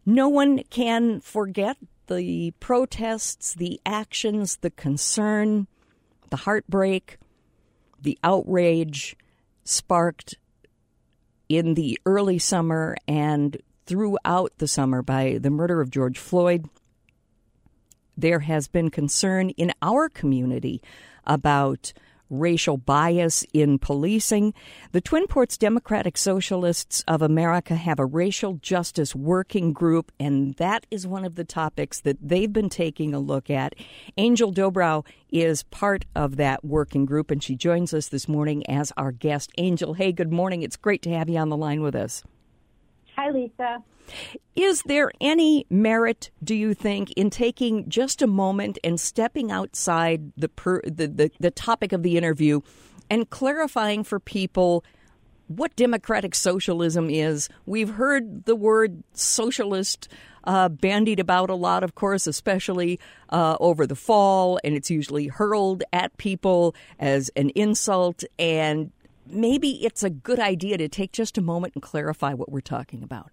No one can forget the protests, the actions, the concern, the heartbreak, the outrage sparked in the early summer and throughout the summer by the murder of George Floyd. There has been concern in our community about racial bias in policing. The Twin Ports Democratic Socialists of America have a racial justice working group, and that is one of the topics that they've been taking a look at. Angel Dobrow is part of that working group, and she joins us this morning as our guest. Angel, hey, good morning. It's great to have you on the line with us. Hi, Lisa. Is there any merit, do you think, in taking just a moment and stepping outside the topic of the interview and clarifying for people what democratic socialism is? We've heard the word socialist bandied about a lot, of course, especially over the fall, and it's usually hurled at people as an insult. And maybe it's a good idea to take just a moment and clarify what we're talking about.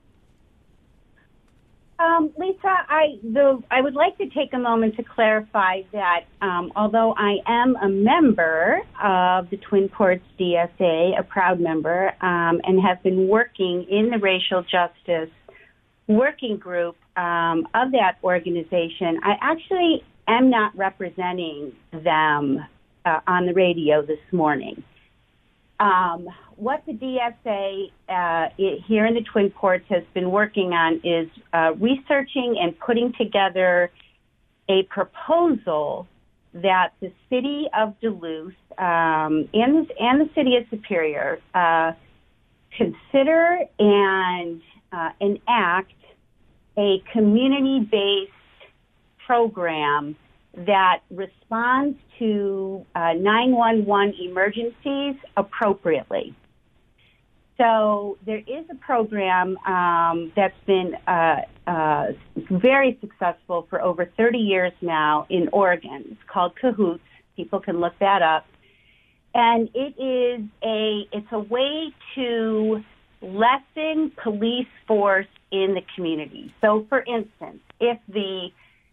Lisa, I would like to take a moment to clarify that although I am a member of the Twin Ports DSA, a proud member, and have been working in the racial justice working group of that organization, I actually am not representing them on the radio this morning. What the DSA here in the Twin Ports has been working on is researching and putting together a proposal that the city of Duluth and the city of Superior consider and enact a community-based program that responds to 911 emergencies appropriately. So there is a program that's been very successful for over 30 years now in Oregon. It's called Cahoots. People can look that up. And it's a way to lessen police force in the community. So, for instance, if the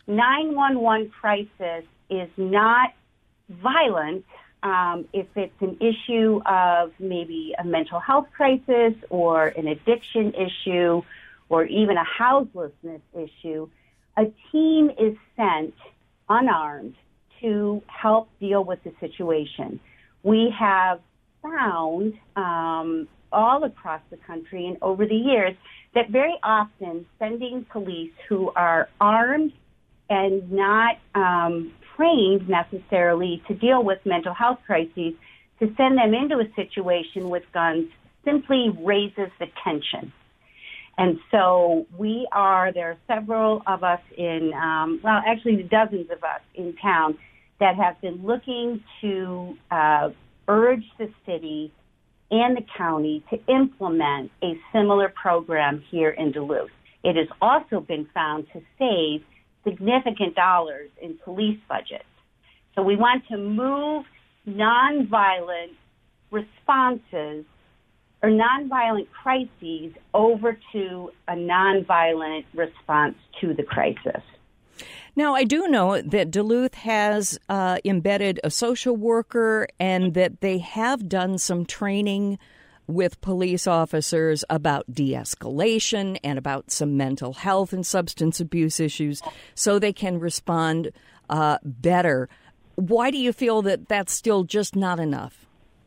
911 crisis is not violent, if it's an issue of maybe a mental health crisis or an addiction issue or even a houselessness issue, a team is sent unarmed to help deal with the situation. We have found all across the country and over the years that very often sending police who are armed and not trained necessarily to deal with mental health crises, to send them into a situation with guns simply raises the tension. And so there are several of us actually dozens of us in town that have been looking to urge the city and the county to implement a similar program here in Duluth. It has also been found to save significant dollars in police budgets. So we want to move nonviolent responses or nonviolent crises over to a nonviolent response to the crisis. Now, I do know that Duluth has embedded a social worker and that they have done some training with police officers about de-escalation and about some mental health and substance abuse issues so they can respond better. Why do you feel that that's still just not enough?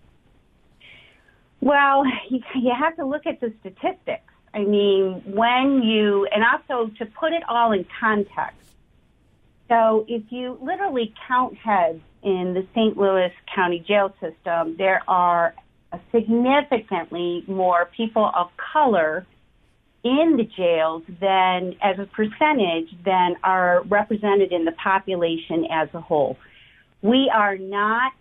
Well, you have to look at the statistics. I mean, and also to put it all in context. So if you literally count heads in the St. Louis County jail system, there are significantly more people of color in the jails than, as a percentage, than are represented in the population as a whole. We are not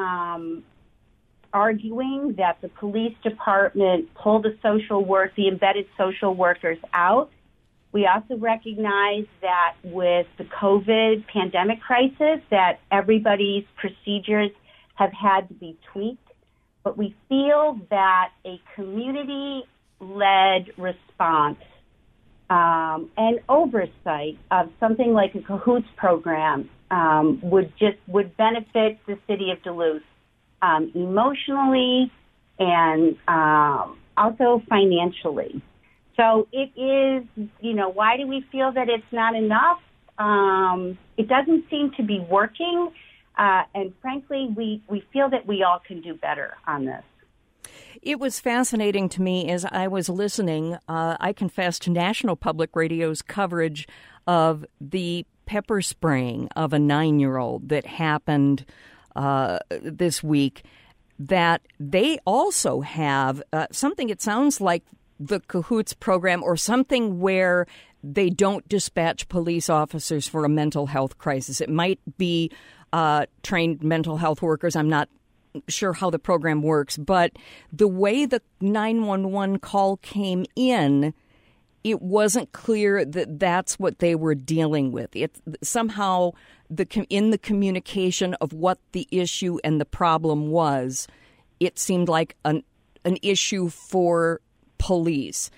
arguing that the police department pull the embedded social workers out. We also recognize that with the COVID pandemic crisis that everybody's procedures have had to be tweaked. But we feel that a community-led response and oversight of something like a Cahoots program would benefit the city of Duluth emotionally and also financially. So it is, why do we feel that it's not enough? It doesn't seem to be working, and frankly, we feel that we all can do better on this. It was fascinating to me as I was listening, I confess, to National Public Radio's coverage of the pepper spraying of a 9-year-old that happened this week, that they also have something, it sounds like the Cahoots program or something where they don't dispatch police officers for a mental health crisis. It might be trained mental health workers. I'm not sure how the program works, but the way the 911 call came in, it wasn't clear that that's what they were dealing with. It somehow in the communication of what the issue and the problem was, it seemed like an issue for police.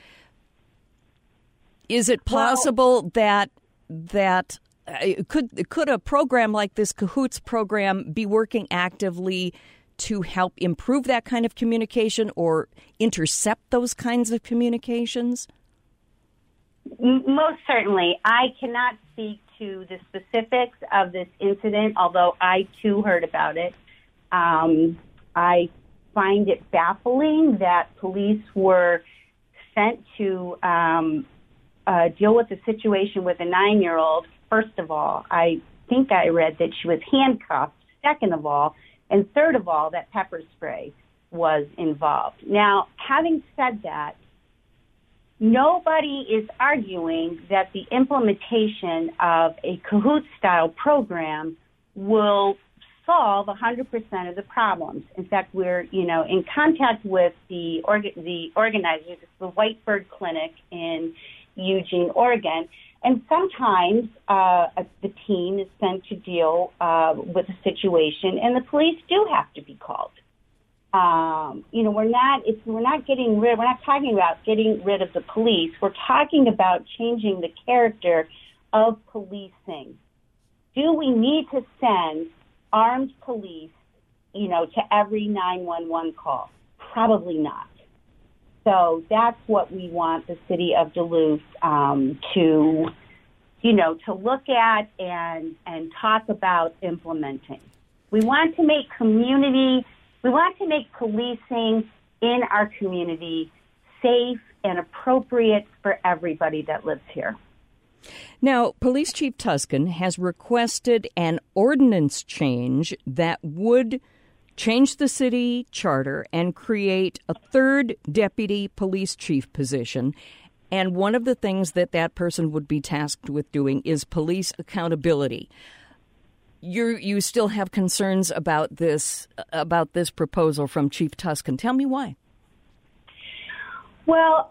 Is it possible that could a program like this Cahoots program be working actively to help improve that kind of communication or intercept those kinds of communications? Most certainly. I cannot speak to the specifics of this incident, although I too heard about it. I find it baffling that police were sent to deal with the situation with a 9-year-old. First of all, I think I read that she was handcuffed. Second of all, and third of all, that pepper spray was involved. Now, having said that, nobody is arguing that the implementation of a Cahoots-style program will solve 100% of the problems. In fact, we're, in contact with the organizers, the Whitebird Clinic in Eugene, Oregon, and sometimes the team is sent to deal with a situation, and the police do have to be called. We're not talking about getting rid of the police. We're talking about changing the character of policing. Do we need to send armed police, to every 911 call? Probably not. So that's what we want the city of Duluth to look at and talk about implementing. We want to make policing in our community safe and appropriate for everybody that lives here. Now, Police Chief Tusken has requested an ordinance change that would change the city charter and create a third deputy police chief position. And one of the things that person would be tasked with doing is police accountability. You still have concerns about this proposal from Chief Tusken. Tell me why. Well,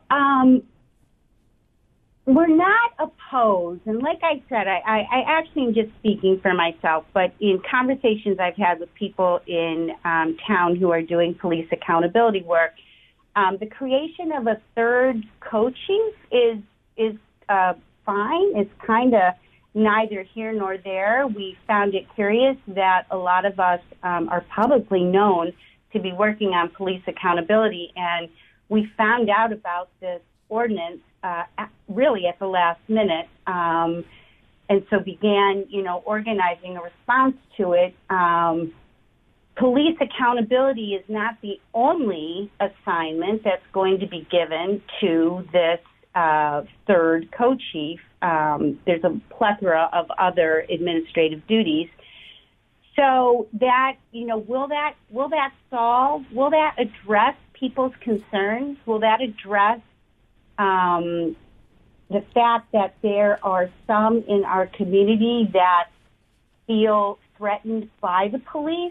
we're not opposed, and like I said, I actually am just speaking for myself, but in conversations I've had with people in town who are doing police accountability work, the creation of a third co-chief is fine. It's kind of neither here nor there. We found it curious that a lot of us are publicly known to be working on police accountability, and we found out about this ordinance really at the last minute, and so began, organizing a response to it. Police accountability is not the only assignment that's going to be given to this third co-chief. There's a plethora of other administrative duties. So that, will that solve? Will that address people's concerns? Will that address the fact that there are some in our community that feel threatened by the police?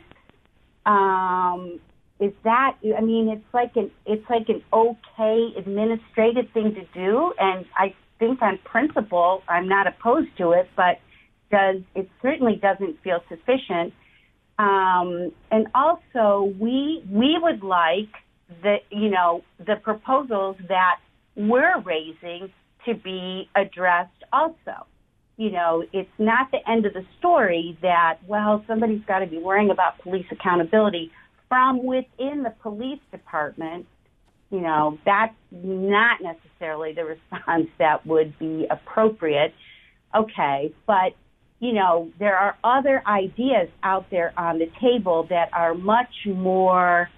It's like an okay administrative thing to do, and I think on principle I'm not opposed to it, but it certainly doesn't feel sufficient. And also we would like the proposals that we're raising to be addressed also. You know, it's not the end of the story that, well, somebody's got to be worrying about police accountability from within the police department. You know, that's not necessarily the response that would be appropriate. Okay, but, you know, there are other ideas out there on the table that are much more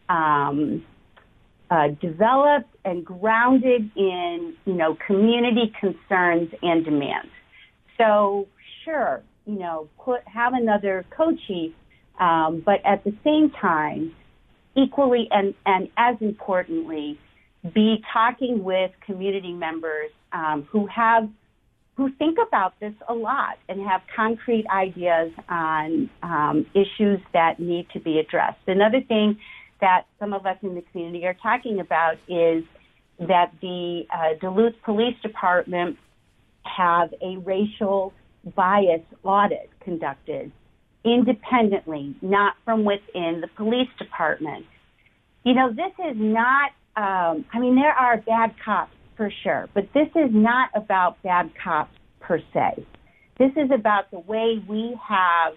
developed and grounded in, you know, community concerns and demands. So, sure, you know, have another co-chief, but at the same time, equally and as importantly, be talking with community members who think about this a lot and have concrete ideas on issues that need to be addressed. Another thing that some of us in the community are talking about is that the Duluth Police Department have a racial bias audit conducted independently, not from within the police department. You know, this is not, there are bad cops for sure, but this is not about bad cops per se. This is about the way we have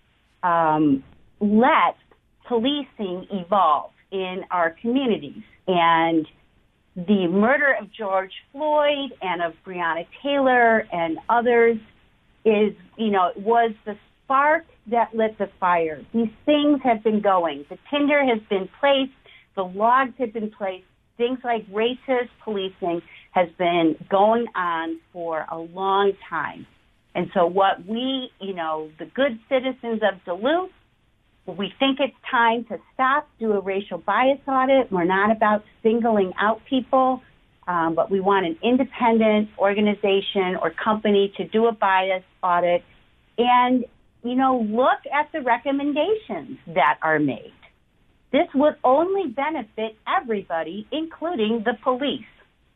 let policing evolve in our communities. And the murder of George Floyd and of Breonna Taylor and others was the spark that lit the fire. These things have been going. The tinder has been placed. The logs have been placed. Things like racist policing has been going on for a long time. And so what we, the good citizens of Duluth, we think it's time to stop, do a racial bias audit. We're not about singling out people, but we want an independent organization or company to do a bias audit and, look at the recommendations that are made. This would only benefit everybody, including the police.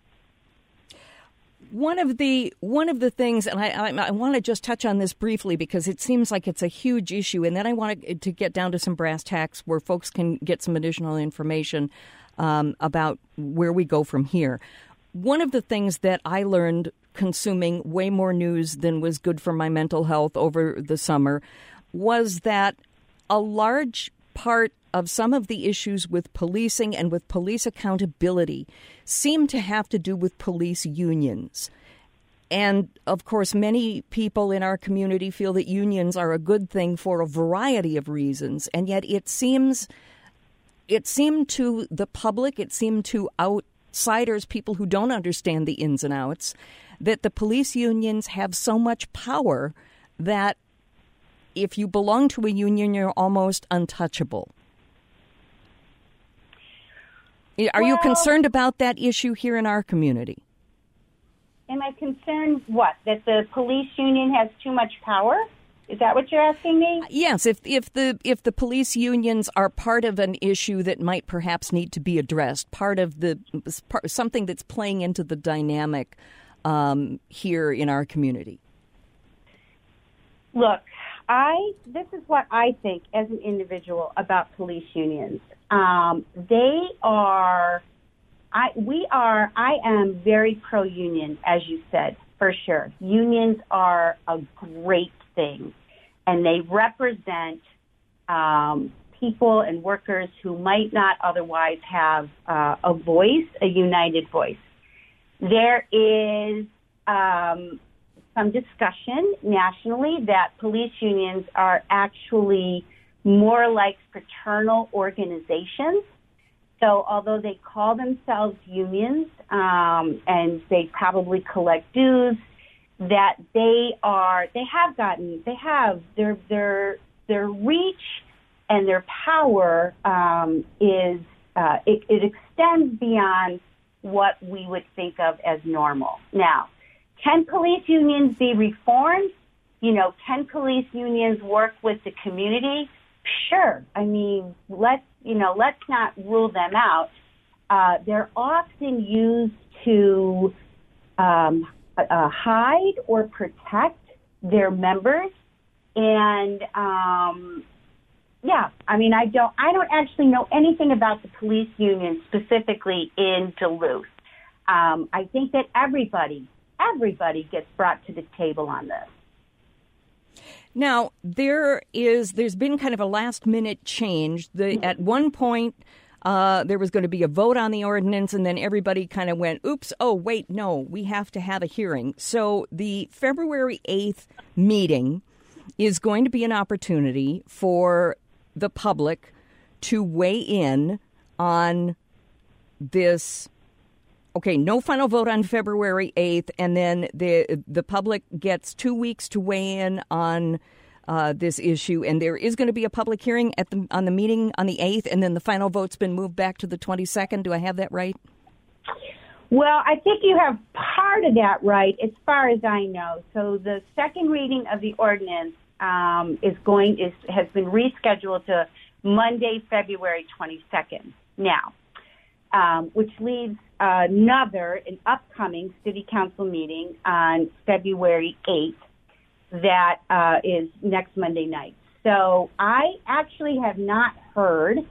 One of the things, and I want to just touch on this briefly because it seems like it's a huge issue, and then I want to get down to some brass tacks where folks can get some additional information about where we go from here. One of the things that I learned consuming way more news than was good for my mental health over the summer was that a large part of some of the issues with policing and with police accountability seem to have to do with police unions. And, of course, many people in our community feel that unions are a good thing for a variety of reasons. And yet it seemed to the public, it seemed to outsiders, people who don't understand the ins and outs, that the police unions have so much power that if you belong to a union, you're almost untouchable. Are you concerned about that issue here in our community? Am I concerned what? That the police union has too much power? Is that what you're asking me? Yes. If the police unions are part of an issue that might perhaps need to be addressed, part of something that's playing into the dynamic here in our community. Look, this is what I think as an individual about police unions. I am very pro-union, as you said, for sure. Unions are a great thing, and they represent people and workers who might not otherwise have a voice, a united voice. There is some discussion nationally that police unions are actually more like fraternal organizations. So although they call themselves unions and they probably collect dues, that their reach and their power it extends beyond what we would think of as normal. Now, can police unions be reformed? Can police unions work with the community? Sure. I mean, let's not rule them out. They're often used to hide or protect their members. And I don't actually know anything about the police union specifically in Duluth. I think that everybody everybody gets brought to the table on this. Now, there's been kind of a last-minute change. At one point, there was going to be a vote on the ordinance, and then everybody kind of went, oops, oh, wait, no, we have to have a hearing. So the February 8th meeting is going to be an opportunity for the public to weigh in on this. Okay, no final vote on February 8th, and then the public gets 2 weeks to weigh in on this issue, and there is going to be a public hearing on the meeting on the 8th, and then the final vote's been moved back to the 22nd. Do I have that right? Well, I think you have part of that right, as far as I know. So the second reading of the ordinance has been rescheduled to Monday, February 22nd. Now, which leaves an upcoming City Council meeting on February 8th that is next Monday night. So I actually have not heard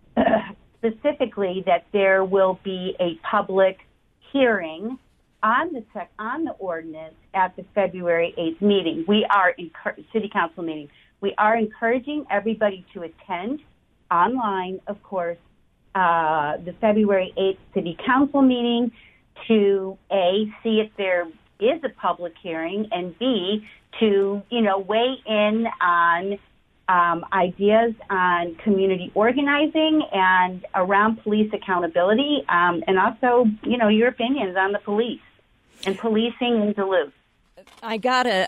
specifically that there will be a public hearing on the ordinance at the February 8th meeting. City Council meeting. We are encouraging everybody to attend online, of course, the February 8th City Council meeting to A, see if there is a public hearing, and B, to, weigh in on ideas on community organizing and around police accountability, and also, your opinions on the police and policing in Duluth. I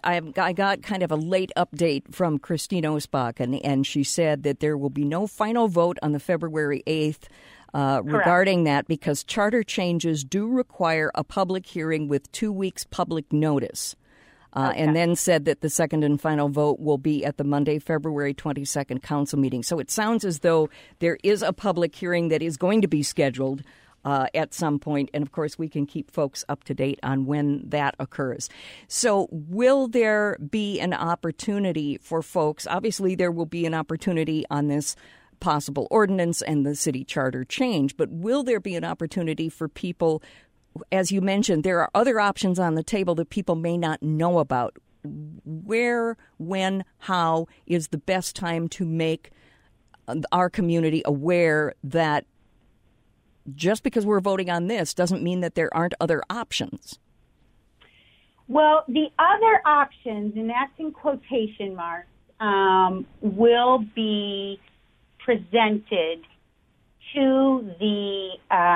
got kind of a late update from Christine Osbach, and she said that there will be no final vote on the February 8th regarding that because charter changes do require a public hearing with 2 weeks public notice. And then said that the second and final vote will be at the Monday, February 22nd council meeting. So it sounds as though there is a public hearing that is going to be scheduled at some point. And, of course, we can keep folks up to date on when that occurs. So will there be an opportunity for folks? Obviously, there will be an opportunity on this possible ordinance and the city charter change. But will there be an opportunity for people? As you mentioned, there are other options on the table that people may not know about. Where, when, how is the best time to make our community aware that just because we're voting on this doesn't mean that there aren't other options? Well, the other options, and that's in quotation marks, will be presented to the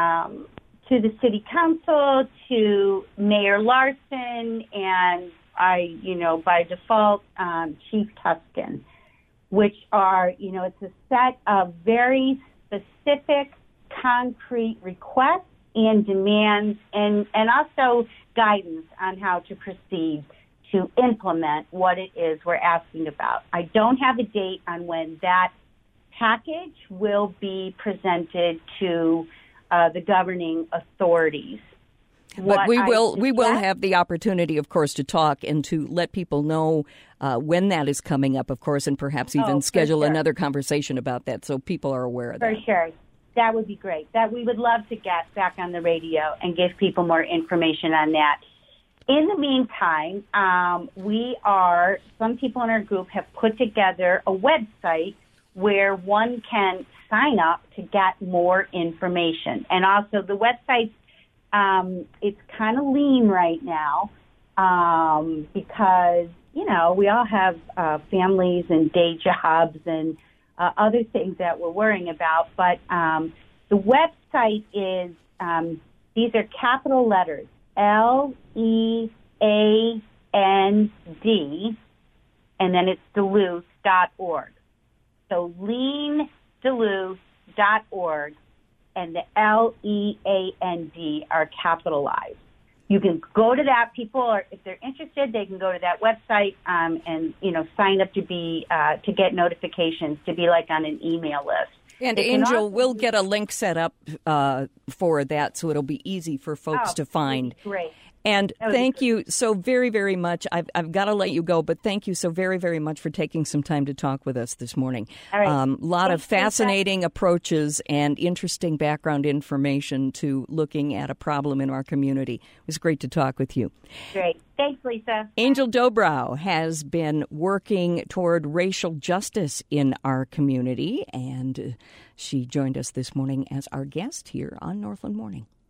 city council, to Mayor Larson, and by default, Chief Tuscan, which are, it's a set of very specific, concrete requests and demands, and also guidance on how to proceed to implement what it is we're asking about. I don't have a date on when that package will be presented to the governing authorities. But we will have the opportunity, of course, to talk and to let people know when that is coming up, of course, and perhaps even schedule another conversation about that so people are aware of that. For sure. That would be great. That we would love to get back on the radio and give people more information on that. In the meantime, some people in our group have put together a website where one can sign up to get more information. And also the website, it's kind of lean right now because, we all have families and day jobs and other things that we're worrying about. But the website is, these are capital letters, LEAND, and then it's Duluth.org. So leanduluth.org and the LEAND are capitalized. You can go to that. If they're interested, they can go to that website and sign up to get notifications, to be like on an email list. And Angel, we'll get a link set up for that, so it'll be easy for folks to find. Great. And thank you so very, very much. I've got to let you go, but thank you so very, very much for taking some time to talk with us this morning. All right. A lot of fascinating approaches and interesting background information to looking at a problem in our community. It was great to talk with you. Great. Thanks, Lisa. Angel Dobrow has been working toward racial justice in our community, and she joined us this morning as our guest here on Northland Morning.